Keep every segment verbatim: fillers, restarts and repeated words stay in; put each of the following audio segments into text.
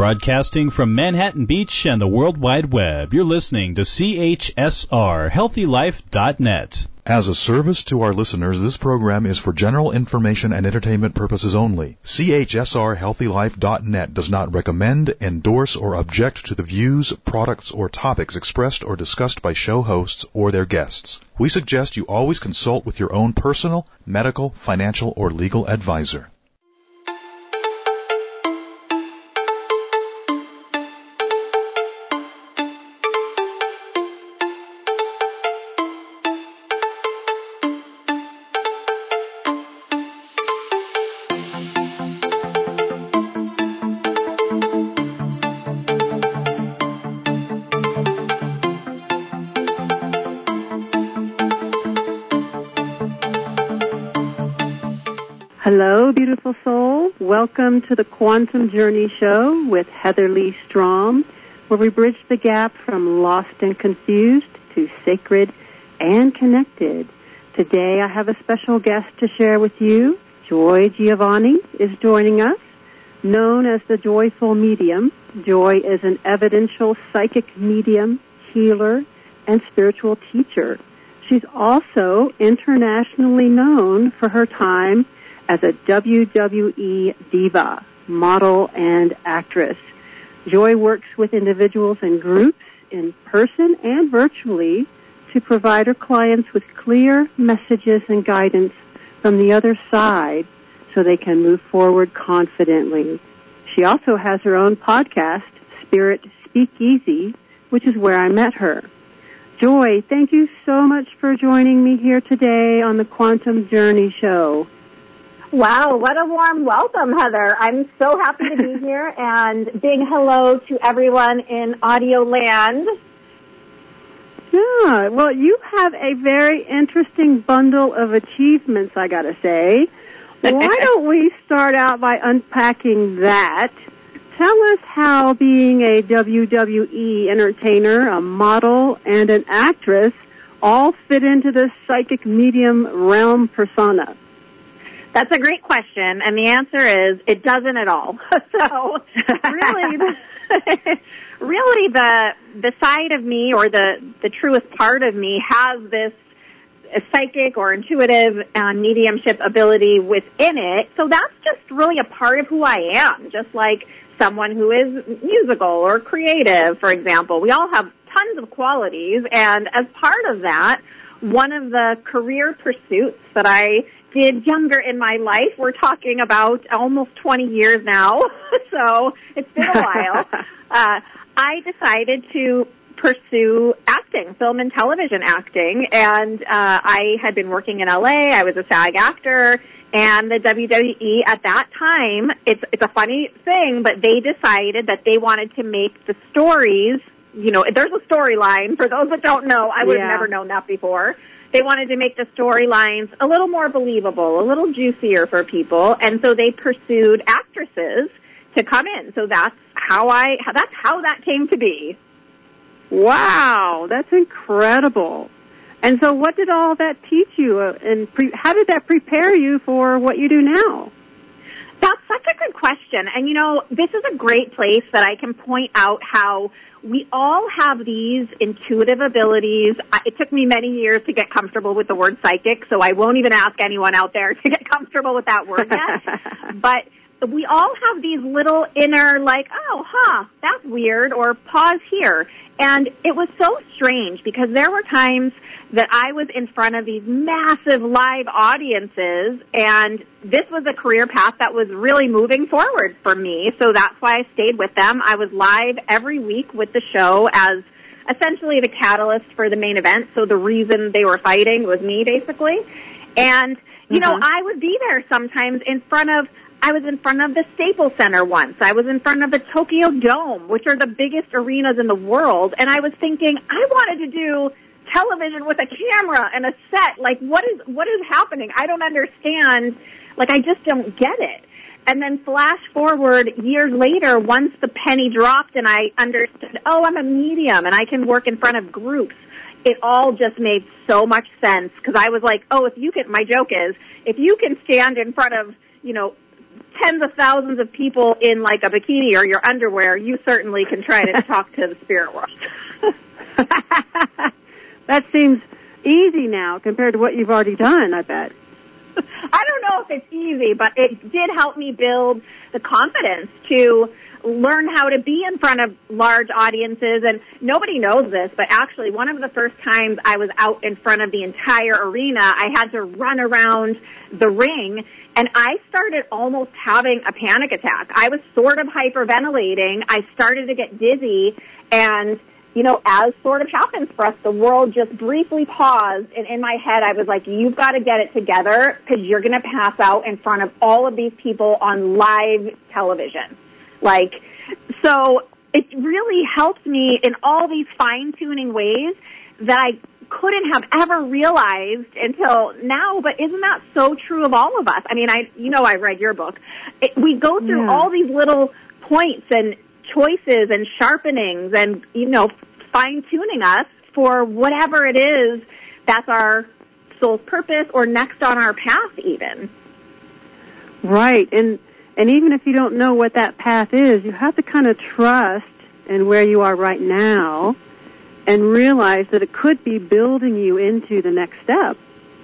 Broadcasting from Manhattan Beach and the World Wide Web, you're listening to C H S R Healthy Life dot net. As a service to our listeners, this program is for general information and entertainment purposes only. C H S R Healthy Life dot net does not recommend, endorse, or object to the views, products, or topics expressed or discussed by show hosts or their guests. We suggest you always consult with your own personal, medical, financial, or legal advisor. Hello, beautiful soul. Welcome to the Quantum Journey Show with Heather Lee Strom, where we bridge the gap from lost and confused to sacred and connected. Today I have a special guest to share with you. Joy Giovanni is joining us. Known as the Joyful Medium, Joy is an evidential psychic medium, healer, and spiritual teacher. She's also internationally known for her time as a W W E diva, model, and actress. Joy works with individuals and groups in person and virtually to provide her clients with clear messages and guidance from the other side so they can move forward confidently. She also has her own podcast, Spirit Speakeasy, which is where I met her. Joy, thank you so much for joining me here today on the Quantum Journey Show. Wow, what a warm welcome, Heather. I'm so happy to be here, and big hello to everyone in audio land. Yeah, well, you have a very interesting bundle of achievements, I gotta say. Why don't we start out by unpacking that? Tell us how being a W W E entertainer, a model, and an actress all fit into the psychic medium realm persona. That's a great question, and the answer is it doesn't at all. So really, the, really the the side of me, or the, the truest part of me, has this psychic or intuitive uh, mediumship ability within it. So that's just really a part of who I am, just like someone who is musical or creative, for example. We all have tons of qualities, and as part of that, one of the career pursuits that I did younger in my life, we're talking about almost twenty years now, so it's been a while, uh, I decided to pursue acting, film and television acting, and uh, I had been working in L A, I was a SAG actor, and the W W E at that time, it's, it's a funny thing, but they decided that they wanted to make the stories, you know, there's a storyline, for those that don't know, I would have yeah. never known that before. They wanted to make the storylines a little more believable, a little juicier for people, and so they pursued actresses to come in. So that's how I, that's how that came to be. Wow, that's incredible. And so what did all that teach you, uh, and pre- how did that prepare you for what you do now? That's such a good question. And, you know, this is a great place that I can point out how we all have these intuitive abilities. It took me many years to get comfortable with the word psychic, so I won't even ask anyone out there to get comfortable with that word yet. But we all have these little inner, like, oh, huh, that's weird, or pause here. And it was so strange because there were times that I was in front of these massive live audiences, and this was a career path that was really moving forward for me, so that's why I stayed with them. I was live every week with the show as essentially the catalyst for the main event, so the reason they were fighting was me, basically. And, you mm-hmm. know, I would be there sometimes in front of I was in front of the Staples Center once. I was in front of the Tokyo Dome, which are the biggest arenas in the world. And I was thinking, I wanted to do television with a camera and a set. Like, what is what is happening? I don't understand. Like, I just don't get it. And then flash forward years later, once the penny dropped and I understood, oh, I'm a medium and I can work in front of groups, it all just made so much sense. Because I was like, oh, if you can, my joke is, if you can stand in front of, you know, tens of thousands of people in like a bikini or your underwear, you certainly can try to talk to the spirit world. That seems easy now compared to what you've already done, I bet. I don't know if it's easy, but it did help me build the confidence to learn how to be in front of large audiences. And nobody knows this, but actually one of the first times I was out in front of the entire arena, I had to run around the ring, and I started almost having a panic attack. I was sort of hyperventilating. I started to get dizzy, and you know, as sort of happens for us, the world just briefly paused, and in my head I was like, you've got to get it together because you're going to pass out in front of all of these people on live television. Like, so it really helped me in all these fine-tuning ways that I couldn't have ever realized until now, but isn't that so true of all of us? I mean, I, you know, I read your book. It, we go through yeah. all these little points and choices and sharpenings and, you know, fine-tuning us for whatever it is that's our soul's purpose or next on our path even. Right. And and even if you don't know what that path is, you have to kind of trust in where you are right now and realize that it could be building you into the next step.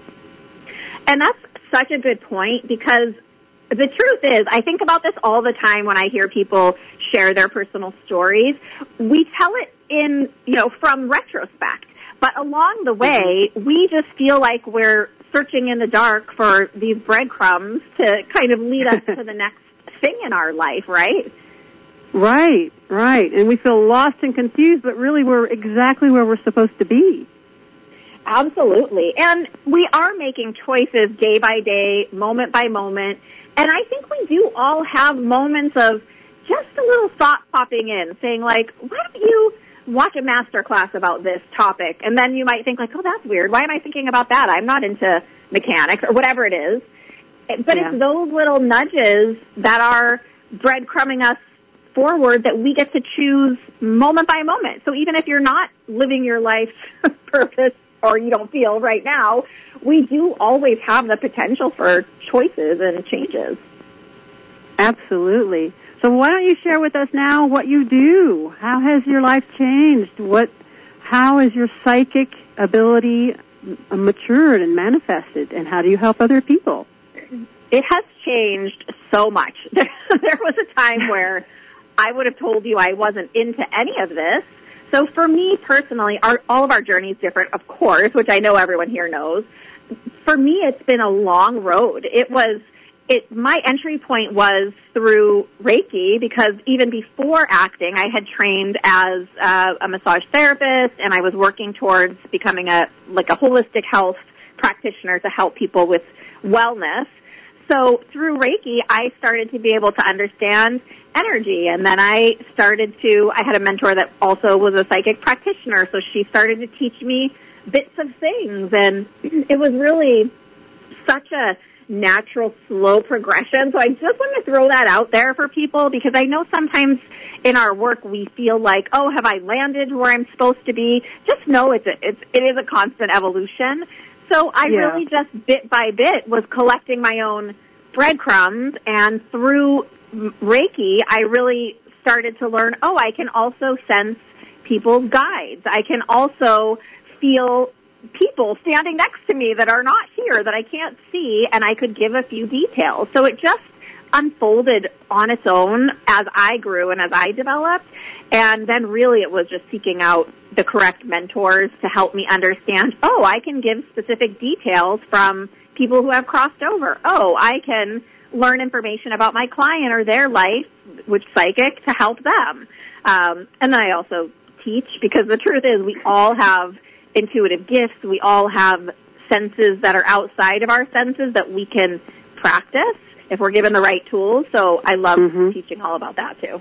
And that's such a good point because the truth is, I think about this all the time when I hear people share their personal stories. We tell it in, you know, from retrospect. But along the way, we just feel like we're searching in the dark for these breadcrumbs to kind of lead us to the next thing in our life, right? Right, right. And we feel lost and confused, but really we're exactly where we're supposed to be. Absolutely. And we are making choices day by day, moment by moment. And I think we do all have moments of just a little thought popping in, saying like, why don't you watch a master class about this topic? And then you might think like, oh, that's weird. Why am I thinking about that? I'm not into mechanics or whatever it is. But yeah. It's those little nudges that are breadcrumbing us forward that we get to choose moment by moment. So even if you're not living your life's purpose or you don't feel right now, we do always have the potential for choices and changes. Absolutely. So why don't you share with us now what you do? How has your life changed? What, how has your psychic ability matured and manifested, and how do you help other people? It has changed so much. There was a time where I would have told you I wasn't into any of this. So for me personally, our, all of our journey is different, of course, which I know everyone here knows. For me, it's been a long road. It was, it, my entry point was through Reiki because even before acting, I had trained as uh, a massage therapist and I was working towards becoming a, like a holistic health practitioner to help people with wellness. So through Reiki, I started to be able to understand energy. And then I started to, I had a mentor that also was a psychic practitioner. So she started to teach me bits of things. And it was really such a natural, slow progression. So I just want to throw that out there for people because I know sometimes in our work we feel like, oh, have I landed where I'm supposed to be? Just know it's a, it's, it is a constant evolution. So I yeah. really just bit by bit was collecting my own breadcrumbs, and through Reiki, I really started to learn, oh, I can also sense people's guides. I can also feel people standing next to me that are not here, that I can't see, and I could give a few details. So it just unfolded on its own as I grew and as I developed. And then really it was just seeking out the correct mentors to help me understand, oh, I can give specific details from people who have crossed over. Oh, I can learn information about my client or their life, which psychic, to help them. Um, and then I also teach because the truth is we all have intuitive gifts. We all have senses that are outside of our senses that we can practice if we're given the right tools. So I love mm-hmm. teaching all about that too.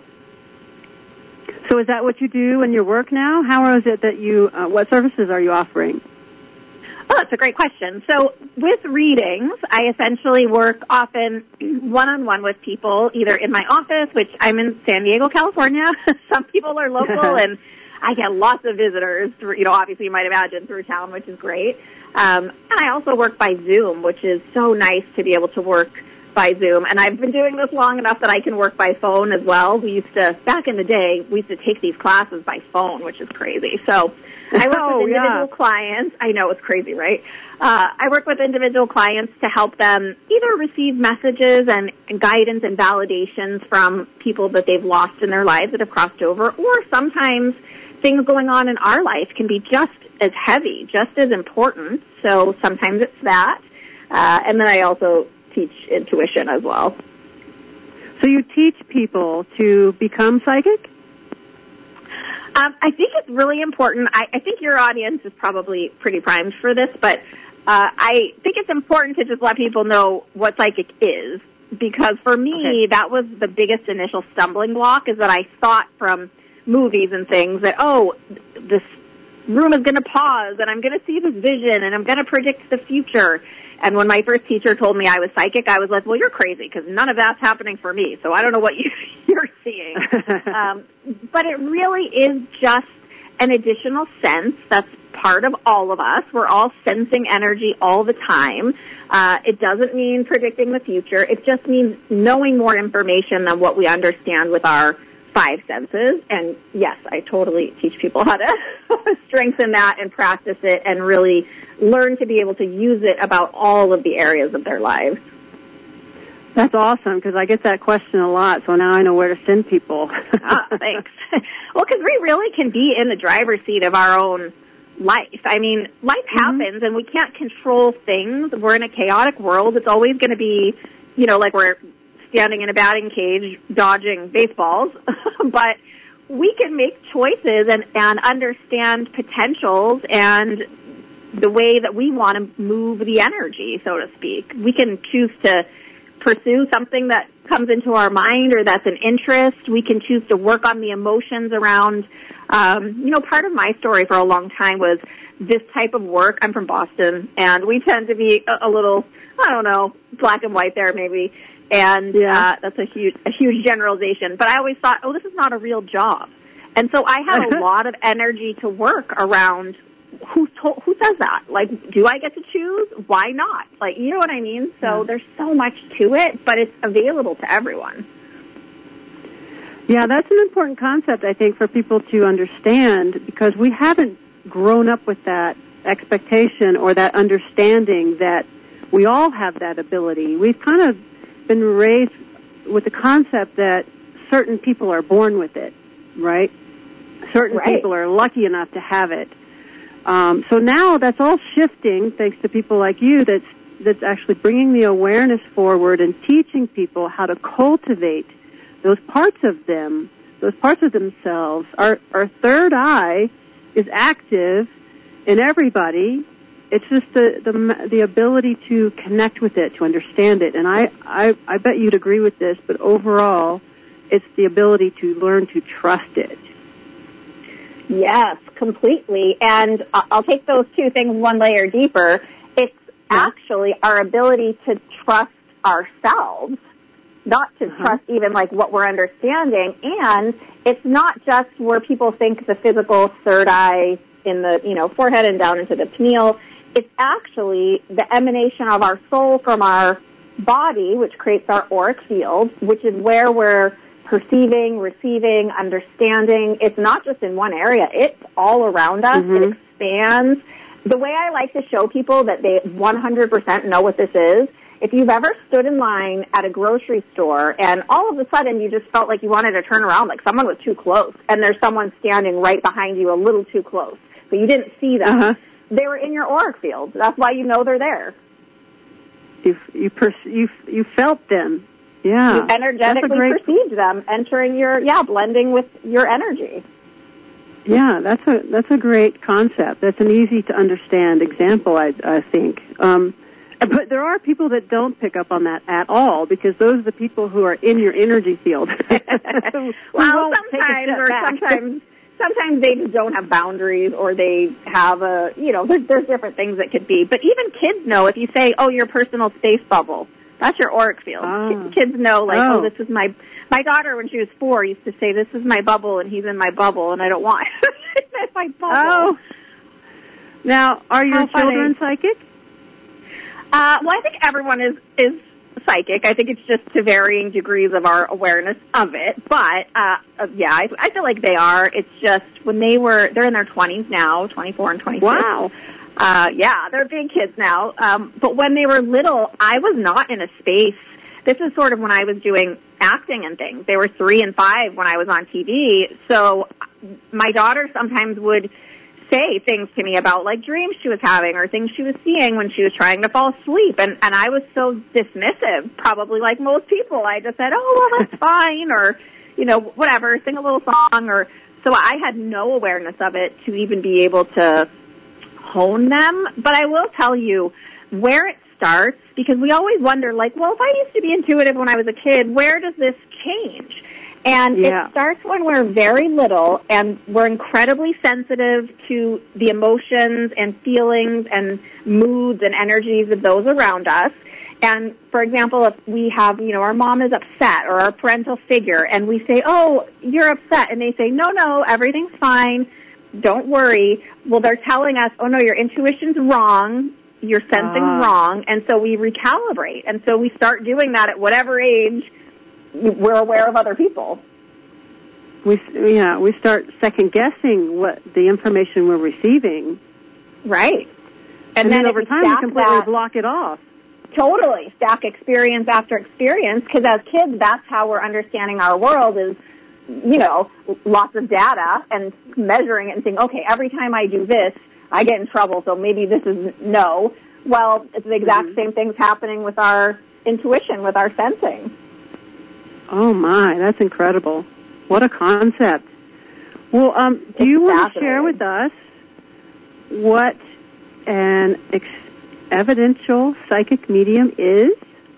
So is that what you do in your work now? How is it that you, uh, what services are you offering? Oh, that's a great question. So with readings, I essentially work often one-on-one with people, either in my office, which I'm in San Diego, California. Some people are local, and I get lots of visitors, through, you know, obviously you might imagine, through town, which is great. Um, and I also work by Zoom, which is so nice to be able to work by Zoom, and I've been doing this long enough that I can work by phone as well. We used to, back in the day, we used to take these classes by phone, which is crazy. So I work oh, with individual yeah. clients. I know, it's crazy, right? Uh, I work with individual clients to help them either receive messages and, and guidance and validations from people that they've lost in their lives that have crossed over, or sometimes things going on in our life can be just as heavy, just as important. So sometimes it's that. Uh, and then I also teach intuition as well. So you teach people to become psychic? Um, I think it's really important. I, I think your audience is probably pretty primed for this, but uh, I think it's important to just let people know what psychic is, because for me, okay. that was the biggest initial stumbling block, is that I thought from movies and things that, oh, this room is going to pause, and I'm going to see this vision, and I'm going to predict the future. And when my first teacher told me I was psychic, I was like, well, you're crazy, because none of that's happening for me, so I don't know what you, you're seeing. um, but it really is just an additional sense that's part of all of us. We're all sensing energy all the time. Uh, it doesn't mean predicting the future. It just means knowing more information than what we understand with our five senses. And yes, I totally teach people how to strengthen that and practice it and really learn to be able to use it about all of the areas of their lives. That's awesome, because I get that question a lot, so now I know where to send people. Ah, thanks. Well, because we really can be in the driver's seat of our own life. I mean, life mm-hmm. happens, and we can't control things. We're in a chaotic world. It's always going to be, you know, like we're standing in a batting cage dodging baseballs. But we can make choices and, and understand potentials and the way that we want to move the energy, so to speak. We can choose to pursue something that comes into our mind or that's an interest. We can choose to work on the emotions around, um, you know, part of my story for a long time was this type of work. I'm from Boston, and we tend to be a, a little, I don't know, black and white there maybe. And yeah. uh, that's a huge, a huge generalization. But I always thought, oh, this is not a real job. And so I had a lot of energy to work around who told, who says that? Like, do I get to choose? Why not? Like, you know what I mean? So yeah. there's so much to it, but it's available to everyone. Yeah, that's an important concept, I think, for people to understand, because we haven't grown up with that expectation or that understanding that we all have that ability. We've kind of been raised with the concept that certain people are born with it, right? Certain right. people are lucky enough to have it. Um, so now that's all shifting, thanks to people like you, that's that's actually bringing the awareness forward and teaching people how to cultivate those parts of them, those parts of themselves. Our our third eye is active in everybody. It's just the the, the ability to connect with it, to understand it. And I, I, I bet you'd agree with this, but overall, it's the ability to learn to trust it. Yes, completely. And I'll take those two things one layer deeper. It's yeah. actually our ability to trust ourselves, not to uh-huh. trust even like what we're understanding. And it's not just where people think the physical third eye in the, you know, forehead and down into the pineal. It's actually the emanation of our soul from our body, which creates our auric field, which is where we're perceiving, receiving, understanding. It's not just in one area. It's all around us. Mm-hmm. It expands. The way I like to show people that they one hundred percent know what this is, if you've ever stood in line at a grocery store and all of a sudden you just felt like you wanted to turn around, like someone was too close, and there's someone standing right behind you a little too close, but you didn't see them. Uh-huh. They were in your auric field. That's why you know they're there. You you pers- you you felt them. Yeah. You energetically great... perceived them entering your, yeah, blending with your energy. Yeah, that's a that's a great concept. That's an easy to understand example, I, I think. Um, but there are people that don't pick up on that at all, because those are the people who are in your energy field. Well, sometimes, or back. sometimes, sometimes they just don't have boundaries, or they have a, you know, there's, there's different things that could be. But even kids know if you say, "Oh, your personal space bubble." That's your auric field. Oh. Kids know, like, oh. oh, this is my, my daughter when she was four used to say, this is my bubble and he's in my bubble and I don't want him in my bubble. Oh. Now, are your How children funny. psychic? Uh, well, I think everyone is, is psychic. I think it's just to varying degrees of our awareness of it. But, uh, uh yeah, I, I feel like they are. It's just when they were, they're in their twenties now, twenty-four and twenty-six. Wow. Uh, yeah, they're big kids now. Um, but when they were little, I was not in a space. This is sort of when I was doing acting and things. They were three and five when I was on T V. So my daughter sometimes would say things to me about like dreams she was having or things she was seeing when she was trying to fall asleep. And, and I was so dismissive, probably like most people. I just said, oh, well, that's fine, or, you know, whatever, sing a little song. Or so I had no awareness of it to even be able to hone them. But I will tell you where it starts, because we always wonder, like, well, if I used to be intuitive when I was a kid, where does this change? And yeah. it starts when we're very little and we're incredibly sensitive to the emotions and feelings and moods and energies of those around us. And, for example, if we have, you know, our mom is upset or our parental figure and we say, oh, you're upset. And they say, no, no, everything's fine. Don't worry. Well, they're telling us, oh, no, your intuition's wrong. You're sensing uh. wrong. And so we recalibrate. And so we start doing that at whatever age we're aware of other people. We, yeah, we start second guessing what the information we're receiving. Right. And, and then, then over we time we completely that, block it off. Totally. Stack experience after experience, because as kids, that's how we're understanding our world is, you know, lots of data and measuring it and saying, okay, every time I do this, I get in trouble, so maybe this is no. Well, it's the exact mm-hmm. same things happening with our intuition, with our sensing. Oh, my, that's incredible. What a concept. Well, um, do it's you want to share with us what an ex- evidential psychic medium is?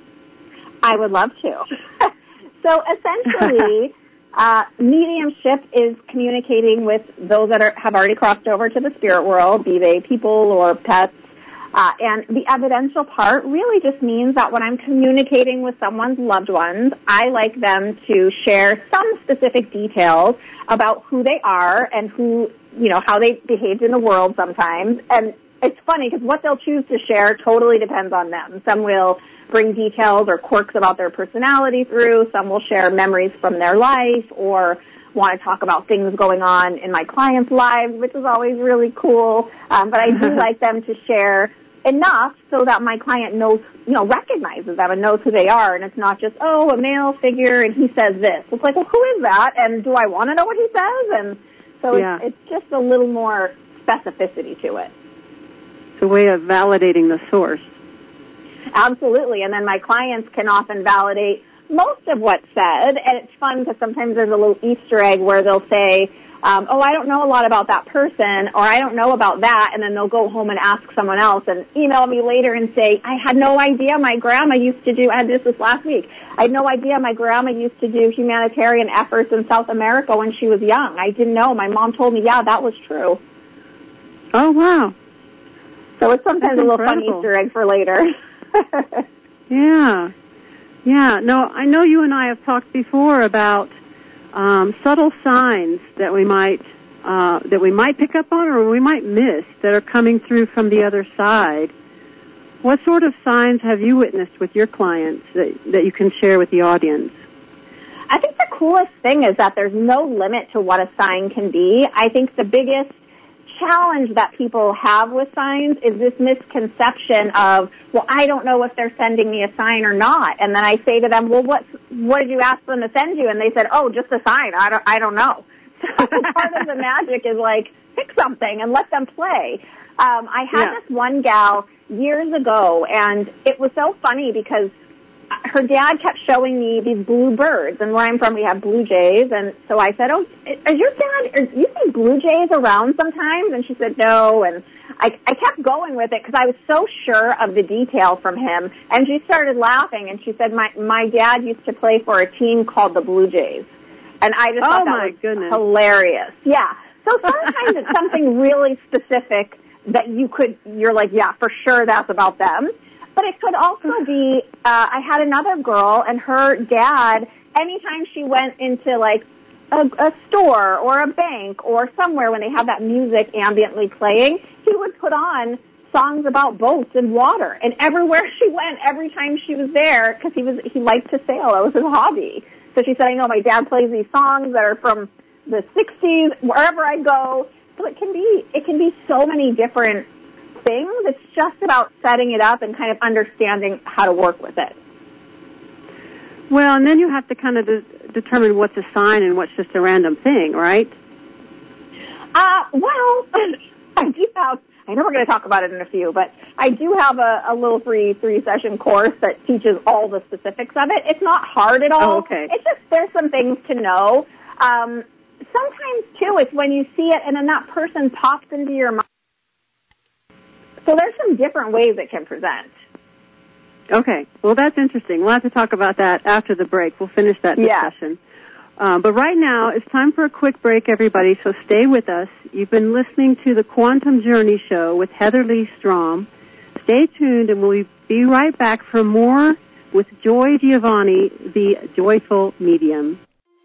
I would love to. So essentially, uh, mediumship is communicating with those that are, have already crossed over to the spirit world, be they people or pets. Uh, and the evidential part really just means that when I'm communicating with someone's loved ones, I like them to share some specific details about who they are and who, you know, how they behaved in the world sometimes. And it's funny because what they'll choose to share totally depends on them. Some will bring details or quirks about their personality through. Some will share memories from their life or want to talk about things going on in my clients' lives, which is always really cool. Um, but I do like them to share enough so that my client knows, you know, recognizes them and knows who they are. And it's not just, oh, a male figure and he says this. It's like, well, who is that? And do I want to know what he says? And so yeah. it's, it's just a little more specificity to it. It's a way of validating the source. Absolutely. And then my clients can often validate most of what's said. And it's fun because sometimes there's a little Easter egg where they'll say, um, oh, I don't know a lot about that person, or I don't know about that, and then they'll go home and ask someone else and email me later and say, I had no idea my grandma used to do, I had this this last week, I had no idea my grandma used to do humanitarian efforts in South America when she was young. I didn't know. My mom told me, yeah, that was true. Oh, wow. So it's sometimes That's a little incredible. Fun Easter egg for later. Yeah. Yeah. No, I know you and I have talked before about Um, subtle signs that we might uh, that we might pick up on or we might miss that are coming through from the other side. What sort of signs have you witnessed with your clients that, that you can share with the audience? I think the coolest thing is that there's no limit to what a sign can be. I think the biggest challenge that people have with signs is this misconception of, well, I don't know if they're sending me a sign or not. And then I say to them, well, what what did you ask them to send you? And they said, oh, just a sign. I don't, I don't know. So part of the magic is like, pick something and let them play. Um, I had yeah. this one gal years ago, and it was so funny because her dad kept showing me these blue birds, and where I'm from, we have blue jays, and so I said, oh, is your dad, are you see blue jays around sometimes? And she said, no, and I, I kept going with it because I was so sure of the detail from him, and she started laughing, and she said, my, my dad used to play for a team called the Blue Jays, and I just oh thought that my was goodness. hilarious. Yeah, so sometimes it's something really specific that you could, you're like, yeah, for sure that's about them. But it could also be, uh, I had another girl, and her dad, anytime she went into, like, a, a store or a bank or somewhere when they have that music ambiently playing, he would put on songs about boats and water. And everywhere she went, every time she was there, because he was he liked to sail. That was his hobby. So she said, I know my dad plays these songs that are from the sixties, wherever I go. So it can be, it can be so many different things. It's just about setting it up and kind of understanding how to work with it. Well, and then you have to kind of de- determine what's a sign and what's just a random thing, right? Uh, well, I do have, I know we're going to talk about it in a few, but I do have a, a little free three-session course that teaches all the specifics of it. It's not hard at all. Oh, okay. It's just there's some things to know. Um, sometimes, too, it's when you see it and then that person pops into your mind. So there's some different ways it can present. Okay. Well, that's interesting. We'll have to talk about that after the break. We'll finish that discussion. Yeah. Um, but right now, it's time for a quick break, everybody, so stay with us. You've been listening to the Quantum Journey Show with Heather Lee Strom. Stay tuned, and we'll be right back for more with Joy Giovanni, the Joyful Medium.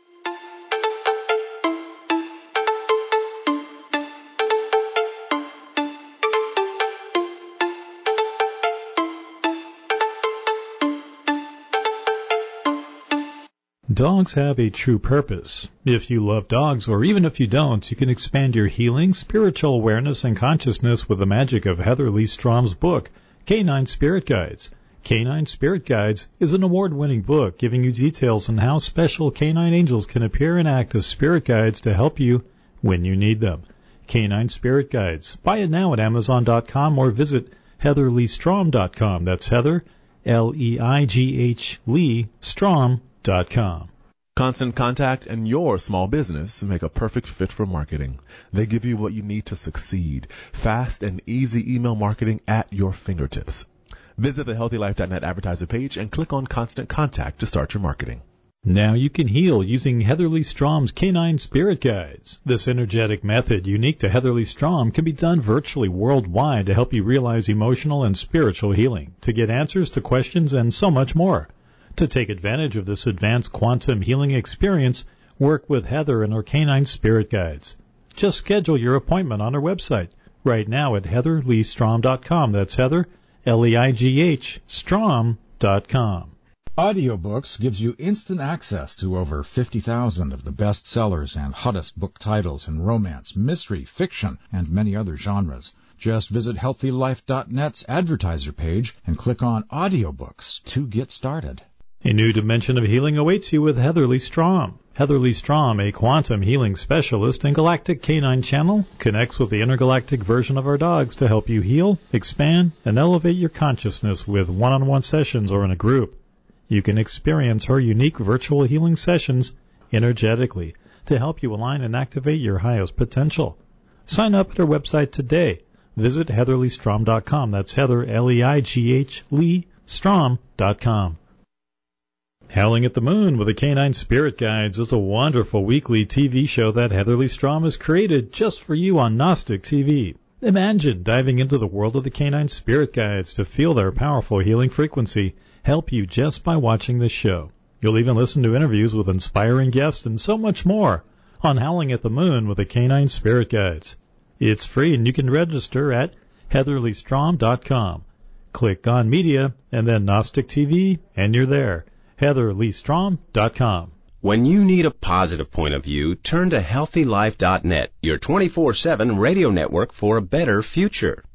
Dogs have a true purpose. If you love dogs, or even if you don't, you can expand your healing, spiritual awareness, and consciousness with the magic of Heather Lee Strom's book, Canine Spirit Guides. Canine Spirit Guides is an award-winning book giving you details on how special canine angels can appear and act as spirit guides to help you when you need them. Canine Spirit Guides. Buy it now at Amazon dot com or visit Heather Lee Strom dot com. That's Heather, L E I G H Lee, Strom dot com. Constant Contact and your small business make a perfect fit for marketing. They give you what you need to succeed. Fast and easy email marketing at your fingertips. Visit the healthy life dot net advertiser page and click on Constant Contact to start your marketing. Now you can heal using Heather Lee Strom's Canine Spirit Guides. This energetic method, unique to Heather Lee Strom, can be done virtually worldwide to help you realize emotional and spiritual healing, to get answers to questions, and so much more. To take advantage of this advanced quantum healing experience, work with Heather and her Canine Spirit Guides. Just schedule your appointment on her website right now at Heather Lee Strom dot com. That's Heather, L E I G H, Strom dot com. Audiobooks gives you instant access to over fifty thousand of the best sellers and hottest book titles in romance, mystery, fiction, and many other genres. Just visit healthy life dot net's advertiser page and click on Audiobooks to get started. A new dimension of healing awaits you with Heather Lee Strom. Heather Lee Strom, a quantum healing specialist and galactic canine channel, connects with the intergalactic version of our dogs to help you heal, expand, and elevate your consciousness with one-on-one sessions or in a group. You can experience her unique virtual healing sessions energetically to help you align and activate your highest potential. Sign up at her website today. Visit Heather Lee Strom dot com. That's Heather, L E I G H, Lee, Strom dot com. Howling at the Moon with the Canine Spirit Guides is a wonderful weekly T V show that Heather Lee Strom has created just for you on Gnostic T V. Imagine diving into the world of the Canine Spirit Guides to feel their powerful healing frequency help you just by watching this show. You'll even listen to interviews with inspiring guests and so much more on Howling at the Moon with the Canine Spirit Guides. It's free and you can register at Heather Lee Strom dot com. Click on Media and then Gnostic T V and you're there. Heather Lee Strom dot com. When you need a positive point of view, turn to healthy life dot net, your twenty-four seven radio network for a better future.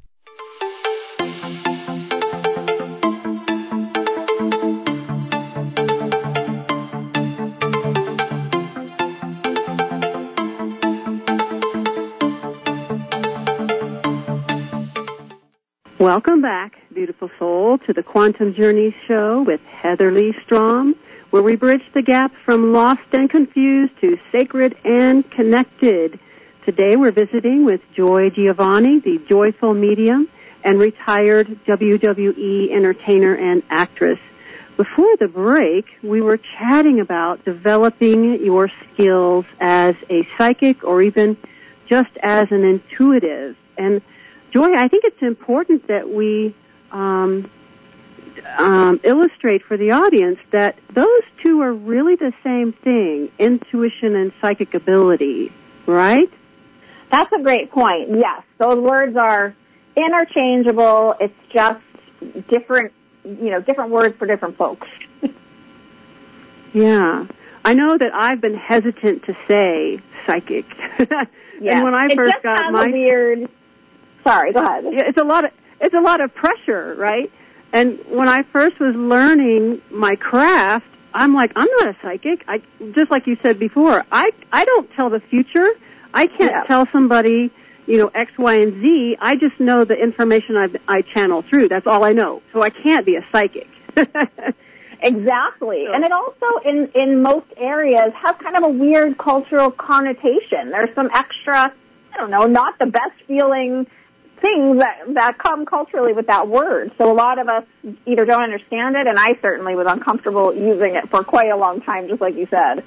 Welcome back, beautiful soul, to the Quantum Journey Show with Heather Lee Strom, where we bridge the gap from lost and confused to sacred and connected. Today we're visiting with Joy Giovanni, the joyful medium and retired W W E entertainer and actress. Before the break, we were chatting about developing your skills as a psychic or even just as an intuitive. And Joy, I think it's important that we um, um, illustrate for the audience that those two are really the same thing, intuition and psychic ability, right? That's a great point. Yes, those words are interchangeable. It's just different, you know, different words for different folks. Yeah. I know that I've been hesitant to say psychic. Yeah. And when I it first just got has my a weird. Sorry, go ahead. Yeah, it's a lot of it's a lot of pressure, right? And when I first was learning my craft, I'm like, I'm not a psychic. I just like you said before, I I don't tell the future. I can't Yeah. tell somebody, you know, X, Y, and Z. I just know the information I I channel through. That's all I know. So I can't be a psychic. Exactly. So- And it also, in, in most areas, has kind of a weird cultural connotation. There's some extra, I don't know, not the best feeling things that, that come culturally with that word. So a lot of us either don't understand it, and I certainly was uncomfortable using it for quite a long time, just like you said.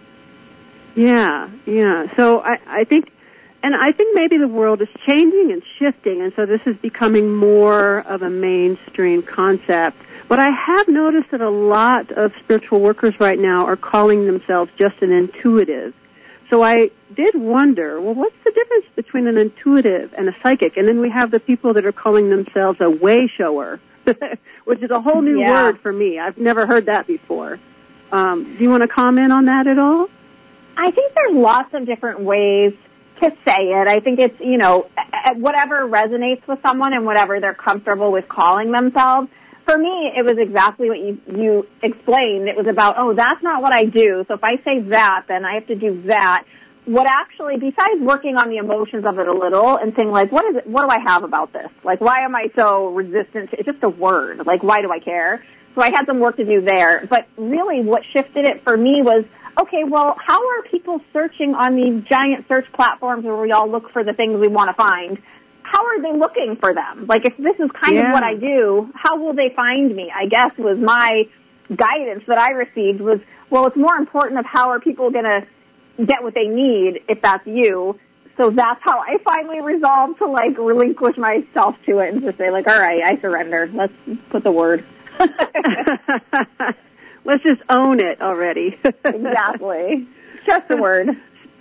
Yeah, yeah. So I, I think, and I think maybe the world is changing and shifting, and so this is becoming more of a mainstream concept. But I have noticed that a lot of spiritual workers right now are calling themselves just an intuitive. So I did wonder, well, what's the difference between an intuitive and a psychic? And then we have the people that are calling themselves a way shower, which is a whole new Yeah. word for me. I've never heard that before. Um, do you want to comment on that at all? I think there's lots of different ways to say it. I think it's, you know, whatever resonates with someone and whatever they're comfortable with calling themselves. For me, it was exactly what you, you explained. It was about, oh, that's not what I do. So if I say that, then I have to do that. What actually, besides working on the emotions of it a little and saying, like, what is it, what do I have about this? Like, why am I so resistant to, it's just a word. Like, why do I care? So I had some work to do there. But really what shifted it for me was, okay, well, how are people searching on these giant search platforms where we all look for the things we want to find? How are they looking for them? Like, if this is kind Yeah. of what I do, how will they find me? I guess was my guidance that I received was, well, it's more important of how are people going to get what they need if that's you. So that's how I finally resolved to, like, relinquish myself to it and just say, like, all right, I surrender. Let's put the word. Let's just own it already. Exactly. Just the word.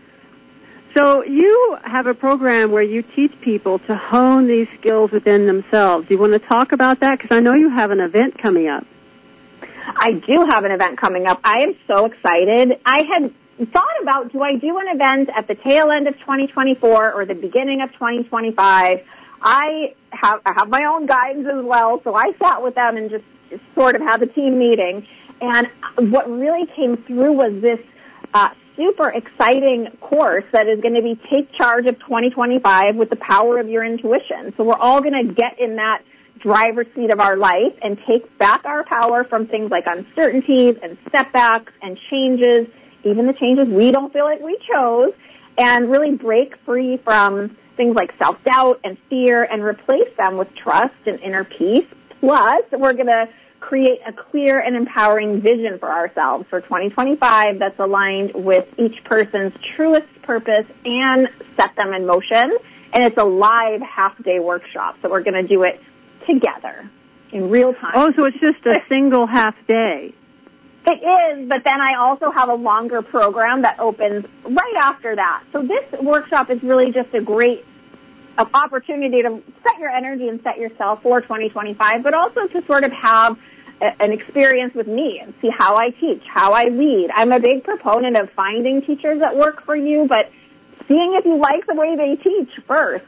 So you have a program where you teach people to hone these skills within themselves. Do you want to talk about that? Because I know you have an event coming up. I do have an event coming up. I am so excited. I had thought about, do I do an event at the tail end of twenty twenty-four or the beginning of twenty twenty-five? I have, I have my own guidance as well, so I sat with them and just, just sort of had the team meeting. And what really came through was this uh, super exciting course that is going to be Take Charge of twenty twenty-five with the Power of Your Intuition. So we're all going to get in that driver's seat of our life and take back our power from things like uncertainties and setbacks and changes, even the changes we don't feel like we chose, and really break free from things like self-doubt and fear and replace them with trust and inner peace. Plus, we're going to create a clear and empowering vision for ourselves for twenty twenty-five that's aligned with each person's truest purpose and set them in motion. And it's a live half-day workshop, so we're going to do it together in real time. Oh, so it's just a single half day. It is, but then I also have a longer program that opens right after that. So this workshop is really just a great opportunity to set your energy and set yourself for twenty twenty-five, but also to sort of have a, an experience with me and see how I teach, how I lead. I'm a big proponent of finding teachers that work for you, but seeing if you like the way they teach first.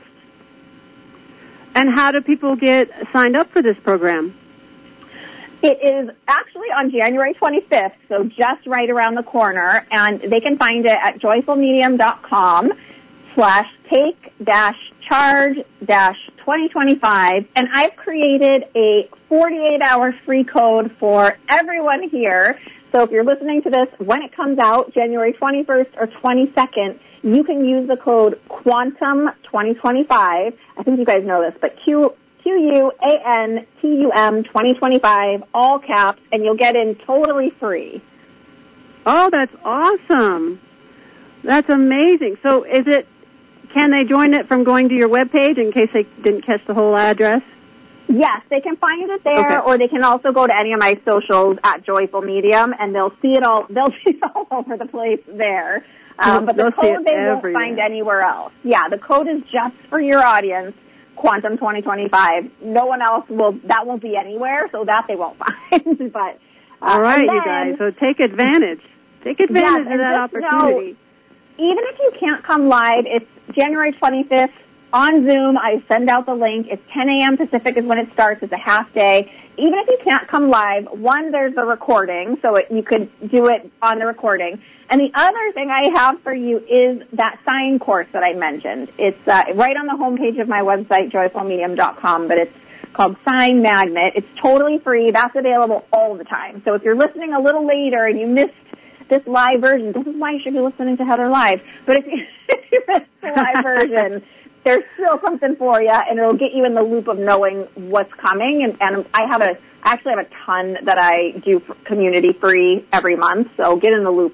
And how do people get signed up for this program? It is actually on January twenty-fifth, so just right around the corner, and they can find it at joyfulmedium.com slash take dash charge dash 2025, and I've created a forty-eight hour free code for everyone here. So if you're listening to this when it comes out, January twenty-first or twenty-second, you can use the code Quantum twenty twenty-five. I think you guys know this, but Q Q U A N T U M twenty twenty-five, all caps, and you'll get in totally free. Oh, that's awesome. That's amazing. So is it, can they join it from going to your webpage in case they didn't catch the whole address? Yes, they can find it there, Okay. or they can also go to any of my socials at Joyful Medium, and they'll see it all. They'll see it all over the place there. Um, but the They'll see code it they won't everywhere. find anywhere else. Yeah, the code is just for your audience. Quantum twenty twenty-five. No one else will, that won't be anywhere, so that they won't find. But uh, All right, then, you guys, so take advantage. Take advantage yes, of that opportunity. Know, even if you can't come live, it's January twenty-fifth on Zoom. I send out the link. It's ten a.m. Pacific is when it starts. It's a half day. Even if you can't come live, one, there's the recording, so it, you could do it on the recording. And the other thing I have for you is that sign course that I mentioned. It's uh, right on the homepage of my website, joyful medium dot com, but it's called Sign Magnet. It's totally free. That's available all the time. So if you're listening a little later and you missed this live version, this is why you should be listening to Heather live. But if you, if you missed the live version, there's still something for you, and it'll get you in the loop of knowing what's coming. And, and I have a, I actually have a ton that I do community free every month, so get in the loop.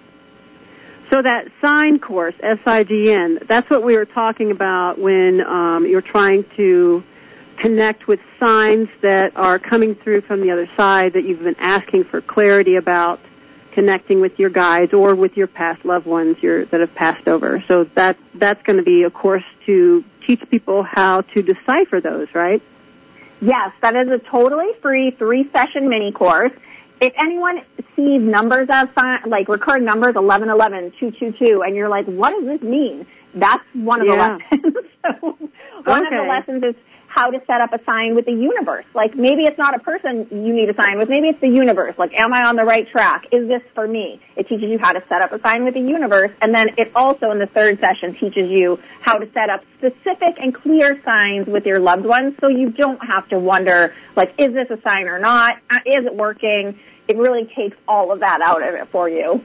So that sign course, S I G N, that's what we were talking about when um, you're trying to connect with signs that are coming through from the other side that you've been asking for clarity about, connecting with your guides or with your past loved ones your, that have passed over. So that that's going to be a course to teach people how to decipher those, right? Yes, that is a totally free three-session mini course. If anyone sees numbers as like recurring numbers, eleven eleven, two two two, and you're like, what does this mean? That's one of yeah. the lessons. So one okay. of the lessons is how to set up a sign with the universe. Like maybe it's not a person you need a sign with. Maybe it's the universe. Like, am I on the right track? Is this for me? It teaches you how to set up a sign with the universe. And then it also in the third session teaches you how to set up specific and clear signs with your loved ones so you don't have to wonder, like, is this a sign or not? Is it working? It really takes all of that out of it for you.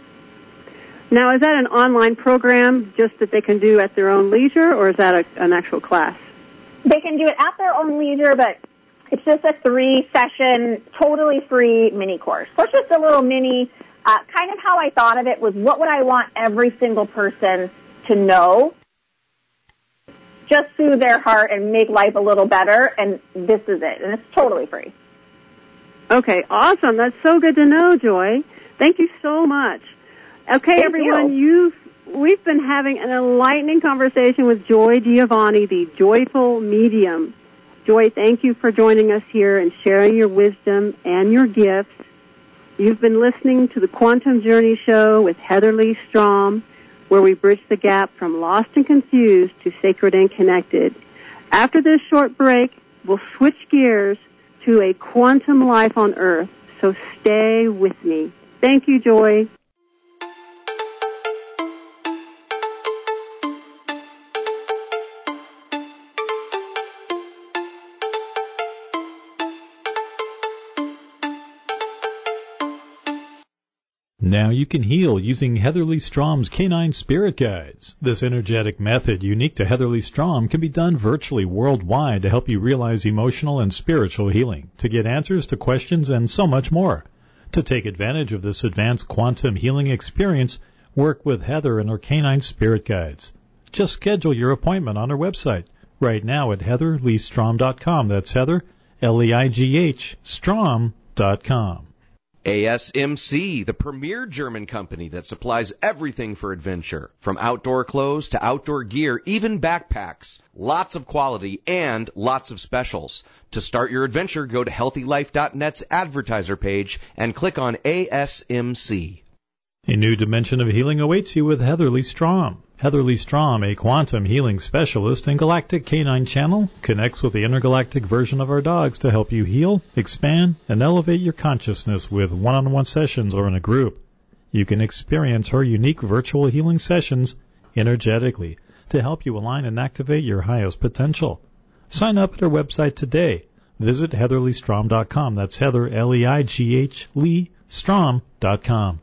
Now, is that an online program just that they can do at their own leisure, or is that a, an actual class? They can do it at their own leisure, but it's just a three-session, totally free mini course. So it's just a little mini, uh, kind of how I thought of it was what would I want every single person to know just soothe their heart and make life a little better, and this is it. And it's totally free. Okay, awesome. That's so good to know, Joy. Thank you so much. Okay, Thank everyone, you. you've, we've been having an enlightening conversation with Joy Giovanni, the Joyful Medium. Joy, thank you for joining us here and sharing your wisdom and your gifts. You've been listening to the Quantum Journey Show with Heather Lee Strom, where we bridge the gap from lost and confused to sacred and connected. After this short break, we'll switch gears to a quantum life on Earth, so stay with me. Thank you, Joy. Now you can heal using Heather Lee Strom's Canine Spirit Guides. This energetic method, unique to Heather Lee Strom, can be done virtually worldwide to help you realize emotional and spiritual healing, to get answers to questions, and so much more. To take advantage of this advanced quantum healing experience, work with Heather and her Canine Spirit Guides. Just schedule your appointment on her website right now at heather lee strom dot com. That's Heather, L E I G H, strom dot com. A S M C, the premier German company that supplies everything for adventure, from outdoor clothes to outdoor gear, even backpacks. Lots of quality and lots of specials. To start your adventure, go to healthy life dot net's advertiser page and click on A S M C. A new dimension of healing awaits you with Heather Lee Strom. Heather Lee Strom, a quantum healing specialist and Galactic Canine Channel, connects with the intergalactic version of our dogs to help you heal, expand, and elevate your consciousness with one-on-one sessions or in a group. You can experience her unique virtual healing sessions energetically to help you align and activate your highest potential. Sign up at her website today. Visit heather lee strom dot com. That's Heather, L E I G H, Lee, strom dot com.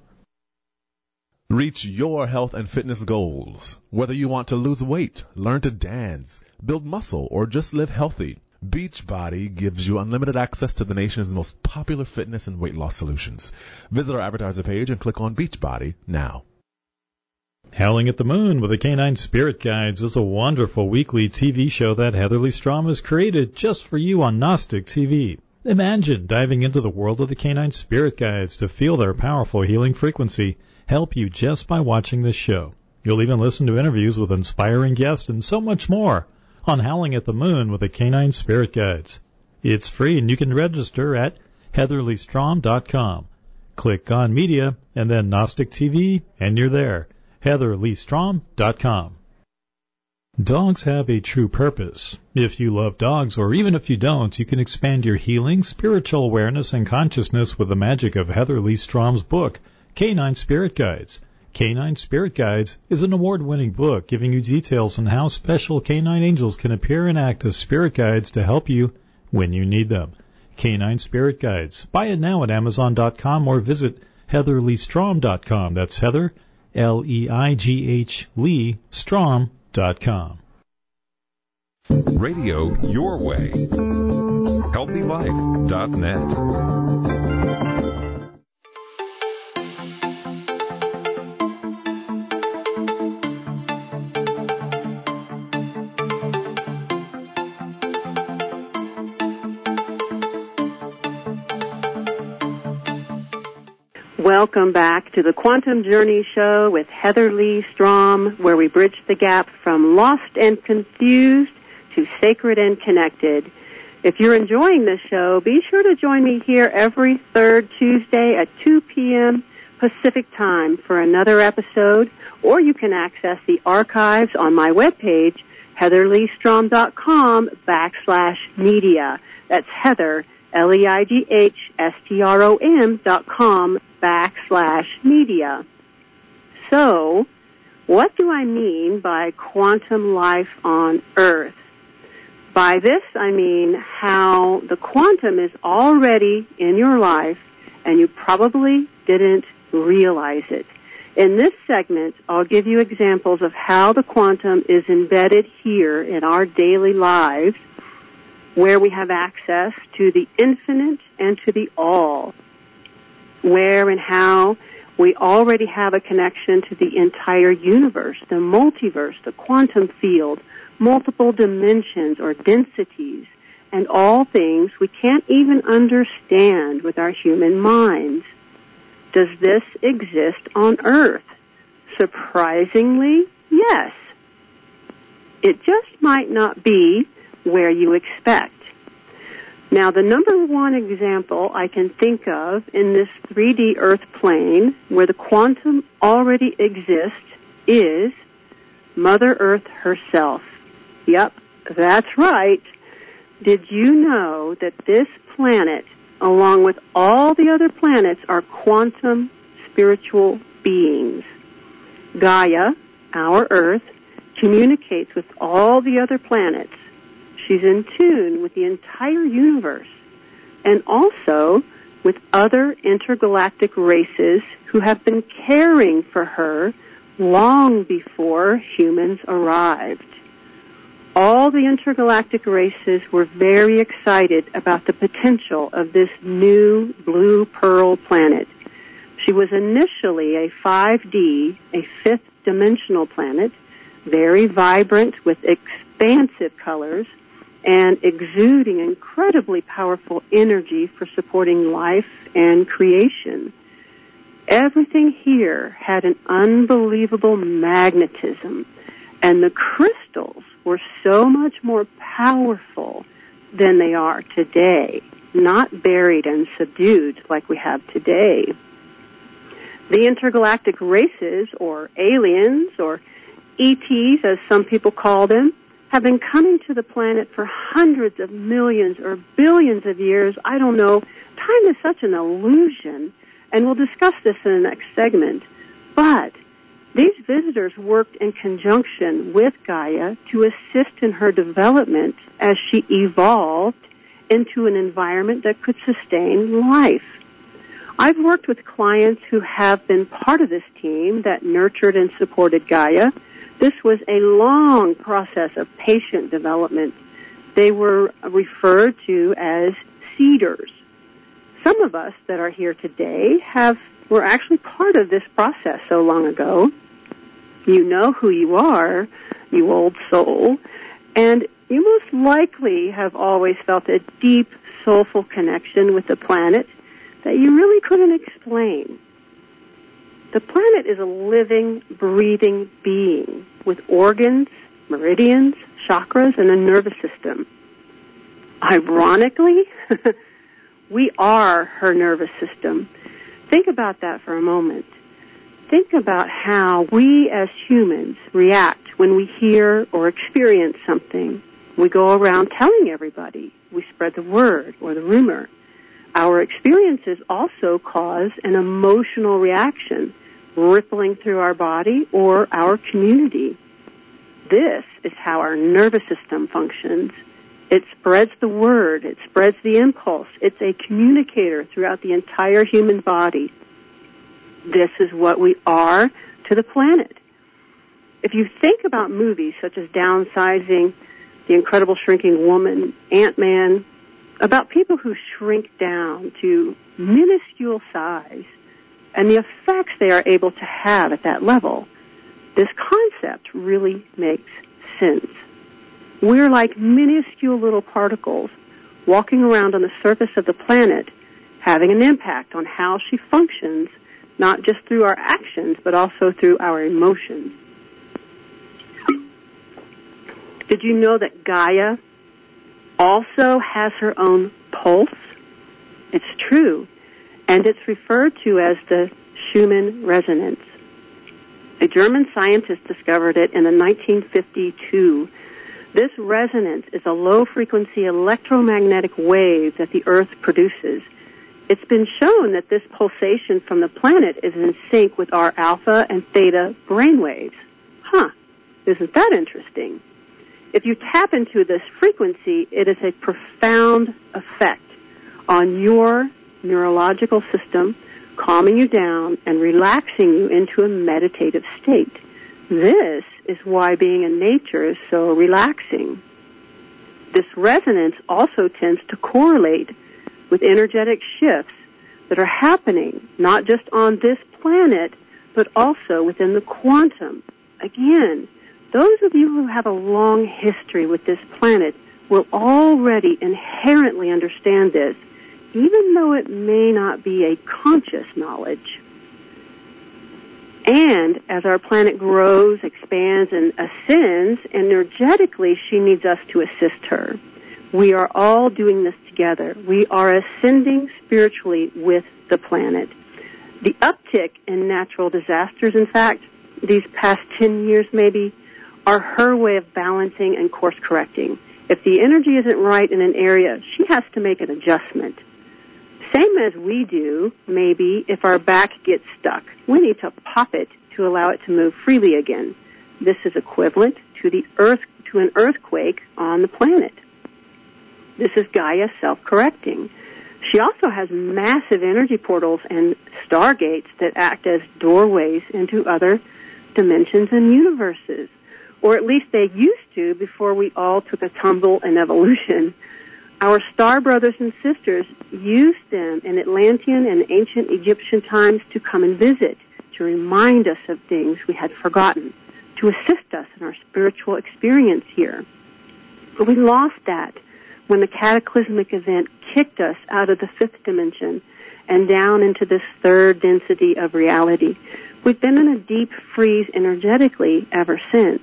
Reach your health and fitness goals. Whether you want to lose weight, learn to dance, build muscle, or just live healthy, Beachbody gives you unlimited access to the nation's most popular fitness and weight loss solutions. Visit our advertiser page and click on Beachbody now. Howling at the Moon with the Canine Spirit Guides is a wonderful weekly T V show that Heather Lee Strom has created just for you on Gnostic T V. Imagine diving into the world of the Canine Spirit Guides to feel their powerful healing frequency help you just by watching this show. You'll even listen to interviews with inspiring guests and so much more. on Howling at the Moon with the Canine Spirit Guides. It's free and you can register at heatherly strom dot com. Click on Media and then Gnostic T V and you're there. heatherly strom dot com. Dogs have a true purpose. If you love dogs, or even if you don't, you can expand your healing, spiritual awareness, and consciousness with the magic of Heather Lee Strom's book, Canine Spirit Guides. Canine Spirit Guides is an award-winning book giving you details on how special canine angels can appear and act as spirit guides to help you when you need them. Canine Spirit Guides. Buy it now at amazon dot com or visit heatherly strom dot com. That's Heather, L E I G H, Lee, Strom dot com. Radio your way. healthy life dot net. Welcome back to the Quantum Journey Show with Heather Lee Strom, where we bridge the gap from lost and confused to sacred and connected. If you're enjoying this show, be sure to join me here every third Tuesday at two p.m. Pacific Time for another episode, or you can access the archives on my webpage, heatherleystrom.com backslash media. That's Heather, L E I G H S T R O M dot com backslash media. So, what do I mean by quantum life on Earth? By this, I mean how the quantum is already in your life and you probably didn't realize it. In this segment, I'll give you examples of how the quantum is embedded here in our daily lives, where we have access to the infinite and to the all, where and how we already have a connection to the entire universe, the multiverse, the quantum field, multiple dimensions or densities, and all things we can't even understand with our human minds. Does this exist on Earth? Surprisingly, yes. It just might not be where you expect. Now, the number one example I can think of in this three D Earth plane where the quantum already exists is Mother Earth herself. Yep, that's right. Did you know that this planet, along with all the other planets, are quantum spiritual beings? Gaia, our Earth, communicates with all the other planets. She's in tune with the entire universe and also with other intergalactic races who have been caring for her long before humans arrived. All the intergalactic races were very excited about the potential of this new blue pearl planet. She was initially a five D, a fifth dimensional planet, very vibrant with expansive colors, and exuding incredibly powerful energy for supporting life and creation. Everything here had an unbelievable magnetism, and the crystals were so much more powerful than they are today, not buried and subdued like we have today. The intergalactic races, or aliens, or E Ts as some people call them, have been coming to the planet for hundreds of millions or billions of years. I don't know. Time is such an illusion, and we'll discuss this in the next segment. But these visitors worked in conjunction with Gaia to assist in her development as she evolved into an environment that could sustain life. I've worked with clients who have been part of this team that nurtured and supported Gaia. This was a long process of patient development. They were referred to as seeders. Some of us that are here today have were actually part of this process so long ago. You know who you are, you old soul, and you most likely have always felt a deep, soulful connection with the planet that you really couldn't explain. The planet is a living, breathing being with organs meridians, chakras, and the nervous system. Ironically, we are her nervous system. Think about that for a moment. Think about how we as humans react when we hear or experience something. We go around telling everybody. We spread the word or the rumor. Our experiences also cause an emotional reaction rippling through our body or our community. This is how our nervous system functions. It spreads the word. It spreads the impulse. It's a communicator throughout the entire human body. This is what we are to the planet. If you think about movies such as Downsizing, The Incredible Shrinking Woman, Ant-Man, about people who shrink down to minuscule size and the effects they are able to have at that level, this concept really makes sense. We're like minuscule little particles walking around on the surface of the planet, having an impact on how she functions, not just through our actions, but also through our emotions. Did you know that Gaia also has her own pulse? It's true, and it's referred to as the Schumann resonance. A German scientist discovered it in nineteen fifty-two. This resonance is a low-frequency electromagnetic wave that the Earth produces. It's been shown that this pulsation from the planet is in sync with our alpha and theta brainwaves. Huh, isn't that interesting? If you tap into this frequency, it is a profound effect on your neurological system, calming you down and relaxing you into a meditative state. This is why being in nature is so relaxing. This resonance also tends to correlate with energetic shifts that are happening not just on this planet, but also within the quantum. Again, those of you who have a long history with this planet will already inherently understand this, even though it may not be a conscious knowledge. And as our planet grows, expands, and ascends, energetically she needs us to assist her. We are all doing this together. We are ascending spiritually with the planet. The uptick in natural disasters, in fact, these past ten years maybe, are her way of balancing and course correcting. If the energy isn't right in an area, she has to make an adjustment. Same as we do, maybe, if our back gets stuck. We need to pop it to allow it to move freely again. This is equivalent to the earth, to an earthquake on the planet. This is Gaia self-correcting. She also has massive energy portals and stargates that act as doorways into other dimensions and universes. Or at least they used to before we all took a tumble in evolution. Our star brothers and sisters used them in Atlantean and ancient Egyptian times to come and visit, to remind us of things we had forgotten, to assist us in our spiritual experience here. But we lost that when the cataclysmic event kicked us out of the fifth dimension and down into this third density of reality. We've been in a deep freeze energetically ever since.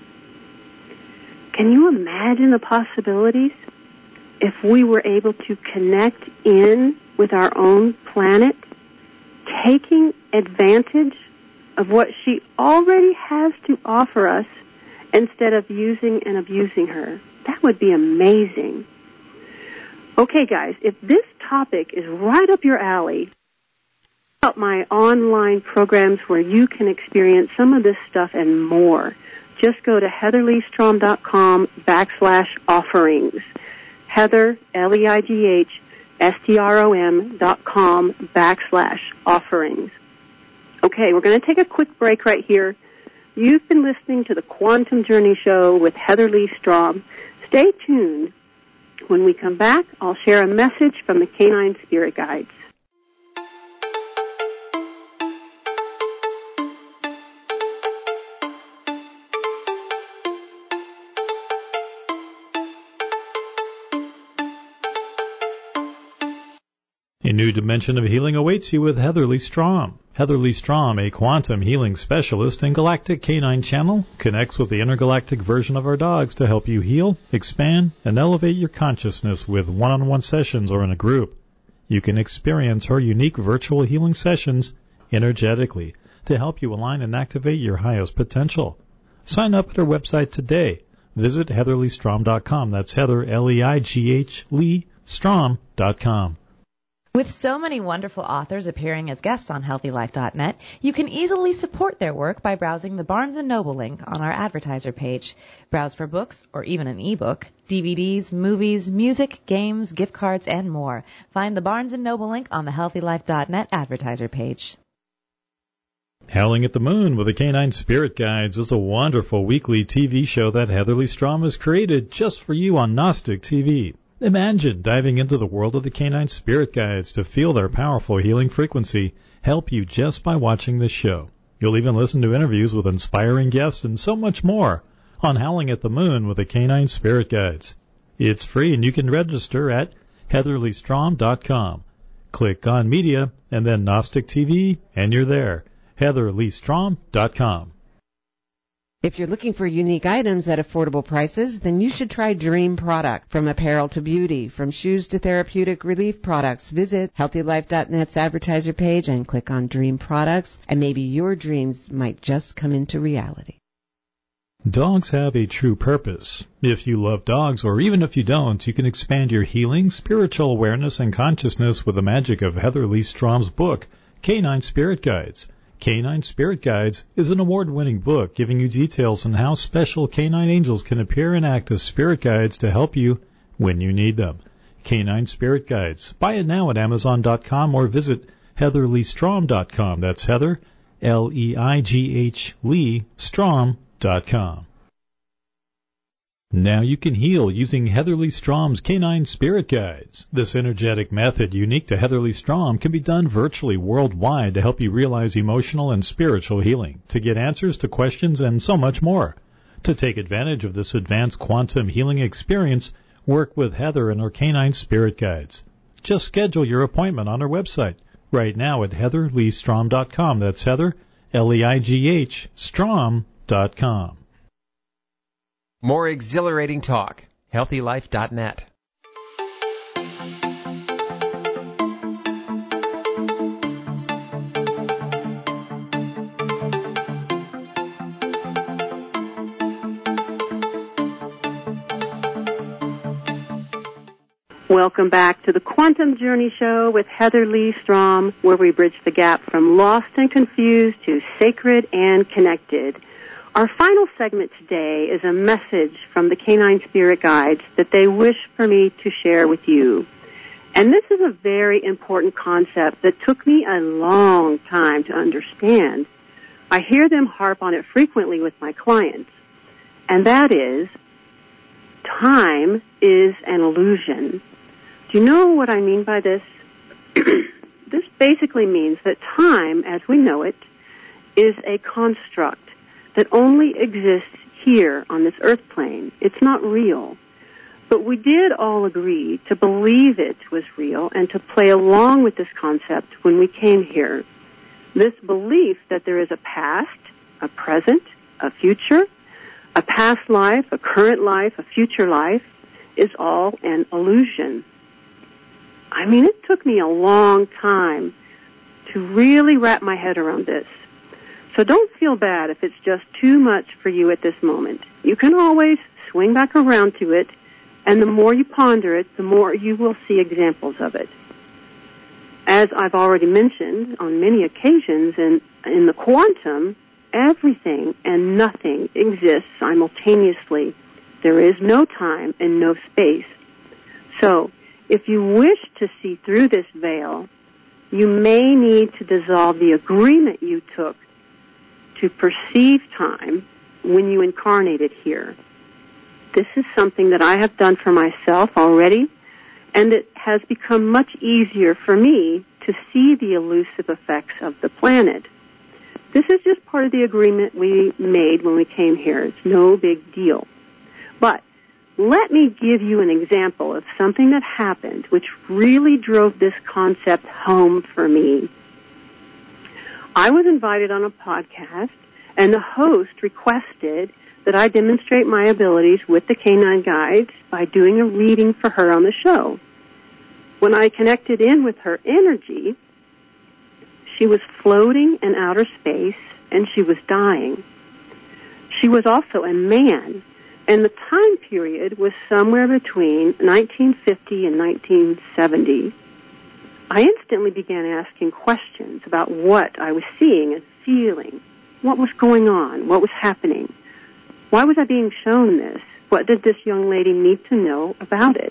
Can you imagine the possibilities if we were able to connect in with our own planet, taking advantage of what she already has to offer us instead of using and abusing her? That would be amazing. Okay, guys, if this topic is right up your alley, check out my online programs where you can experience some of this stuff and more. Just go to heatherleastrom.com backslash offerings. Heather, L E I G H, S T R O M dot com backslash offerings. Okay, we're going to take a quick break right here. You've been listening to the Quantum Journey Show with Heather Lee Strom. Stay tuned. When we come back, I'll share a message from the Canine Spirit Guides. In new dimension of healing awaits you with Heather Lee Strom. Heather Lee Strom, a quantum healing specialist and Galactic Canine Channel, connects with the intergalactic version of our dogs to help you heal, expand, and elevate your consciousness with one-on-one sessions or in a group. You can experience her unique virtual healing sessions energetically to help you align and activate your highest potential. Sign up at her website today. Visit heather lee strom dot com. That's Heather, L E I G H, Lee, Strom dot com. With so many wonderful authors appearing as guests on healthy life dot net, you can easily support their work by browsing the Barnes and Noble link on our advertiser page. Browse for books or even an ebook, D V Ds, movies, music, games, gift cards, and more. Find the Barnes and Noble link on the healthy life dot net advertiser page. Howling at the Moon with the Canine Spirit Guides is a wonderful weekly T V show that Heather Lee Strom has created just for you on Gnostic T V. Imagine diving into the world of the Canine Spirit Guides to feel their powerful healing frequency help you just by watching this show. You'll even listen to interviews with inspiring guests and so much more on Howling at the Moon with the Canine Spirit Guides. It's free and you can register at heather lee strom dot com. Click on Media and then Gnostic T V and you're there. heather lee strom dot com. If you're looking for unique items at affordable prices, then you should try Dream Product. From apparel to beauty, from shoes to therapeutic relief products, visit healthy life dot net's advertiser page and click on Dream Products, and maybe your dreams might just come into reality. Dogs have a true purpose. If you love dogs, or even if you don't, you can expand your healing, spiritual awareness, and consciousness with the magic of Heather Lee Strom's book, Canine Spirit Guides. Canine Spirit Guides is an award-winning book giving you details on how special canine angels can appear and act as spirit guides to help you when you need them. Canine Spirit Guides. Buy it now at amazon dot com or visit heather lee strom dot com. That's Heather, L E I G H, Lee, Strom dot com. Now you can heal using Heather Lee Strom's Canine Spirit Guides. This energetic method, unique to Heather Lee Strom, can be done virtually worldwide to help you realize emotional and spiritual healing, to get answers to questions, and so much more. To take advantage of this advanced quantum healing experience, work with Heather and her Canine Spirit Guides. Just schedule your appointment on her website right now at heather lee strom dot com. That's Heather, L E I G H, Strom dot com. More exhilarating talk. healthy life dot net. Welcome back to the Quantum Journey Show with Heather Lee Strom, where we bridge the gap from lost and confused to sacred and connected. Our final segment today is a message from the Canine Spirit Guides that they wish for me to share with you. And this is a very important concept that took me a long time to understand. I hear them harp on it frequently with my clients, and that is, time is an illusion. Do you know what I mean by this? This basically means that time, as we know it, is a construct that only exists here on this earth plane. It's not real. But we did all agree to believe it was real and to play along with this concept when we came here. This belief that there is a past, a present, a future, a past life, a current life, a future life, is all an illusion. I mean, it took me a long time to really wrap my head around this. So don't feel bad if it's just too much for you at this moment. You can always swing back around to it, and the more you ponder it, the more you will see examples of it. As I've already mentioned on many occasions, in, in the quantum, everything and nothing exists simultaneously. There is no time and no space. So, if you wish to see through this veil, you may need to dissolve the agreement you took to perceive time when you incarnated here. This is something that I have done for myself already, and it has become much easier for me to see the elusive effects of the planet. This is just part of the agreement we made when we came here. It's no big deal. But let me give you an example of something that happened which really drove this concept home for me. I was invited on a podcast, and the host requested that I demonstrate my abilities with the Canine Guides by doing a reading for her on the show. When I connected in with her energy, she was floating in outer space, and she was dying. She was also a man, and the time period was somewhere between nineteen fifty and nineteen seventy. I instantly began asking questions about what I was seeing and feeling. What was going on? What was happening? Why was I being shown this? What did this young lady need to know about it?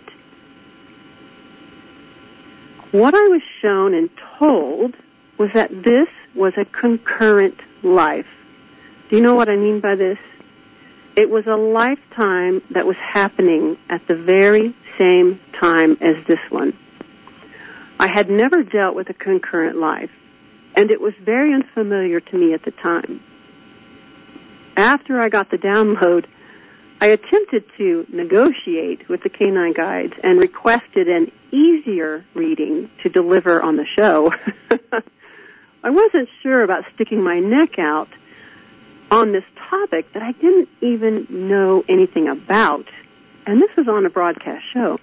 What I was shown and told was that this was a concurrent life. Do you know what I mean by this? It was a lifetime that was happening at the very same time as this one. I had never dealt with a concurrent life, and it was very unfamiliar to me at the time. After I got the download, I attempted to negotiate with the Canine Guides and requested an easier reading to deliver on the show. I wasn't sure about sticking my neck out on this topic that I didn't even know anything about, and this was on a broadcast show.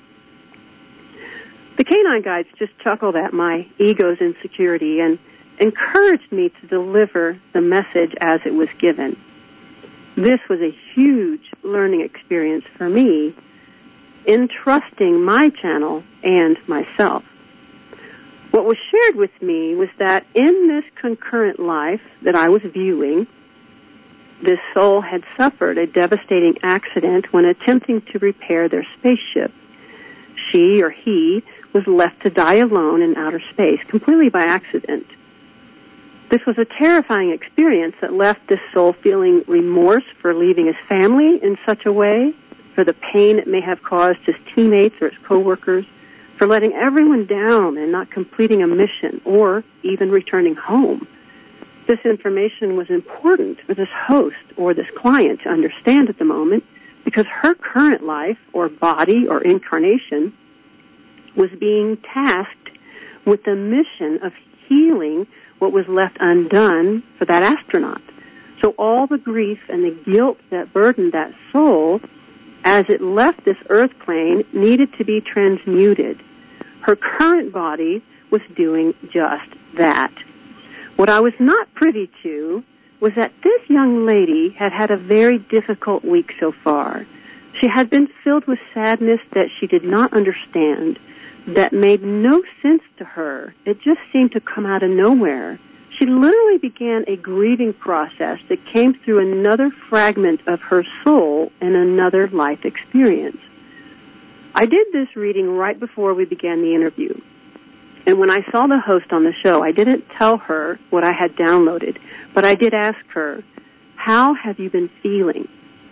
The Canine Guides just chuckled at my ego's insecurity and encouraged me to deliver the message as it was given. This was a huge learning experience for me in trusting my channel and myself. What was shared with me was that in this concurrent life that I was viewing, this soul had suffered a devastating accident when attempting to repair their spaceship. She or he was left to die alone in outer space, completely by accident. This was a terrifying experience that left this soul feeling remorse for leaving his family in such a way, for the pain it may have caused his teammates or his coworkers, for letting everyone down and not completing a mission or even returning home. This information was important for this host or this client to understand at the moment because her current life or body or incarnation was being tasked with the mission of healing what was left undone for that astronaut. So all the grief and the guilt that burdened that soul as it left this earth plane needed to be transmuted. Her current body was doing just that. What I was not privy to was that this young lady had had a very difficult week so far. She had been filled with sadness that she did not understand, that made no sense to her. It just seemed to come out of nowhere. She literally began a grieving process that came through another fragment of her soul in another life experience. I did this reading right before we began the interview. And when I saw the host on the show, I didn't tell her what I had downloaded, but I did ask her, how have you been feeling?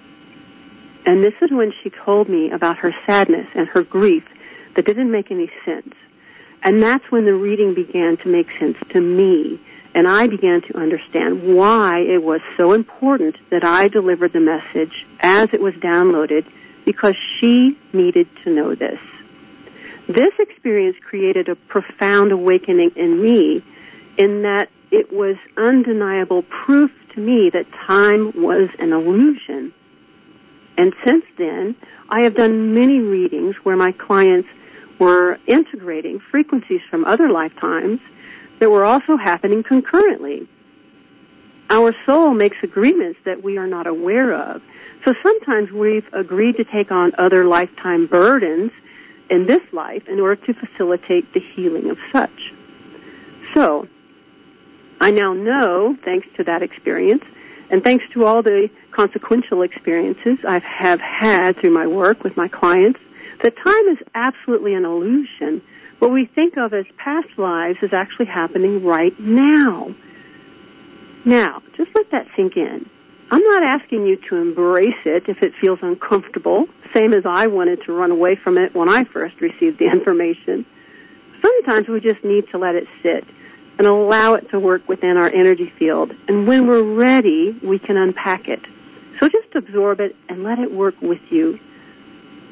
And this is when she told me about her sadness and her grief that didn't make any sense. And that's when the reading began to make sense to me, and I began to understand why it was so important that I delivered the message as it was downloaded, because she needed to know this. This experience created a profound awakening in me, in that it was undeniable proof to me that time was an illusion. And since then, I have done many readings where my clients were integrating frequencies from other lifetimes that were also happening concurrently. Our soul makes agreements that we are not aware of. So sometimes we've agreed to take on other lifetime burdens in this life in order to facilitate the healing of such. So I now know, thanks to that experience, and thanks to all the consequential experiences I have had through my work with my clients, that time is absolutely an illusion. What we think of as past lives is actually happening right now. Now, just let that sink in. I'm not asking you to embrace it if it feels uncomfortable, same as I wanted to run away from it when I first received the information. Sometimes we just need to let it sit and allow it to work within our energy field. And when we're ready, we can unpack it. So just absorb it and let it work with you.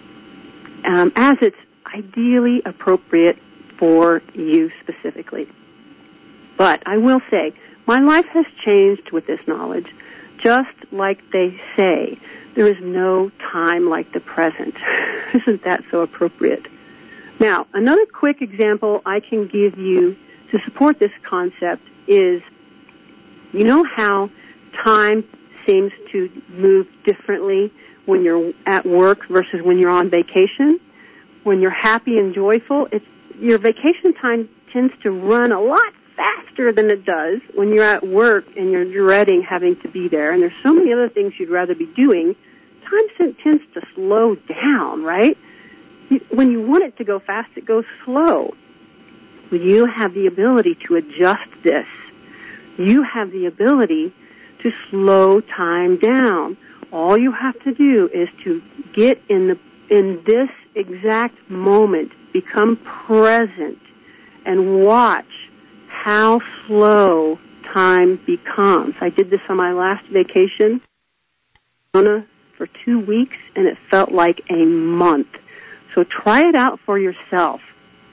um, as it's ideally appropriate for you specifically. But I will say, my life has changed with this knowledge. Just like they say, there is no time like the present. Isn't that so appropriate? Now, another quick example I can give you to support this concept is, you know how time seems to move differently when you're at work versus when you're on vacation? When you're happy and joyful, it's, your vacation time tends to run a lot faster than it does when you're at work and you're dreading having to be there. And there's so many other things you'd rather be doing. Time tends to slow down, right? When you want it to go fast, it goes slow. You have the ability to adjust this. You have the ability to slow time down. All you have to do is to get in the in this exact moment, become present, and watch how slow time becomes. I did this on my last vacation for two weeks, and it felt like a month. So try it out for yourself.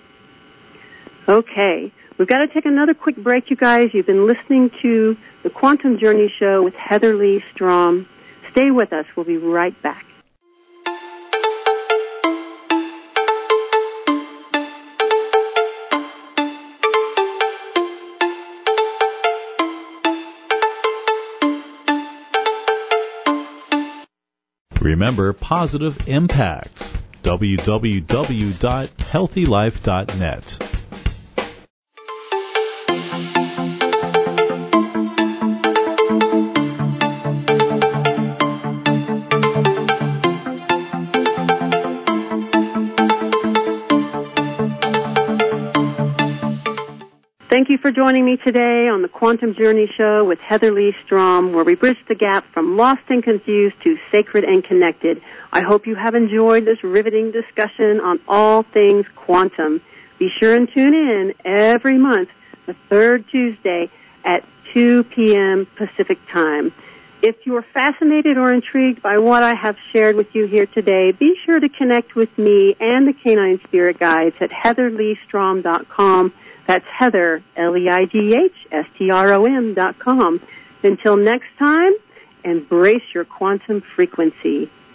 Okay, we've got to take another quick break, you guys. You've been listening to the Quantum Journey Show with Heather Lee Strom. Stay with us. We'll be right back. Remember positive impact. w w w dot healthy life dot net. Thank you for joining me today on the Quantum Journey Show with Heather Lee Strom, where we bridge the gap from lost and confused to sacred and connected. I hope you have enjoyed this riveting discussion on all things quantum. Be sure and tune in every month, the third Tuesday at two p.m. Pacific Time. If you are fascinated or intrigued by what I have shared with you here today, be sure to connect with me and the Canine Spirit Guides at heather lee strom dot com. That's Heather, L E I G H S T R O M dot com. Until next time, embrace your quantum frequency.